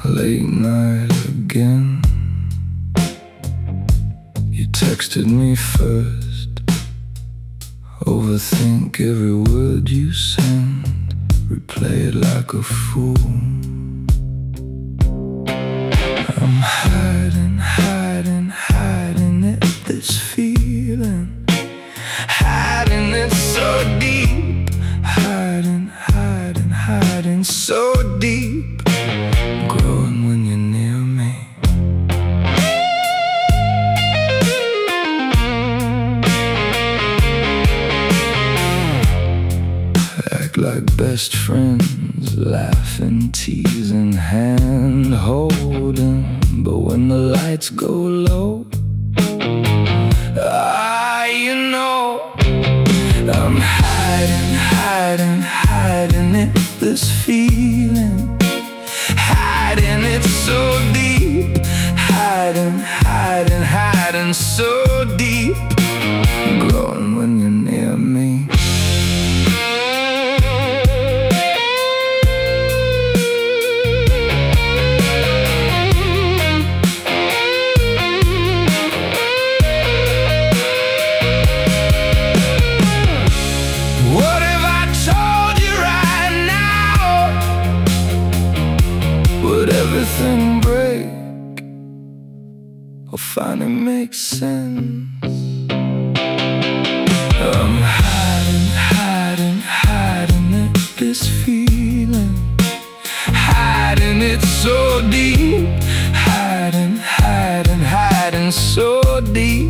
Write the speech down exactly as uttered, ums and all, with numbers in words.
Late night again. You texted me first. Overthink every word you send. Replay it like a fool. I'm hiding, hiding, hiding it, this feeling. Hiding it so deep. Hiding, hiding, hiding so deep. Growing when you're near me. Act like best friends, laughing, teasing, hand holding. But when the lights go low, ah, you know, I'm hiding, hiding, hiding it, this feeling. Hiding it so deep. Hiding, hiding, hiding so deep. Growing when you're near me. What if I told you right now? Would everything break or finally make sense? I'm hiding, hiding, hiding it, this feeling. Hiding it so deep. Hiding, hiding, hiding so deep.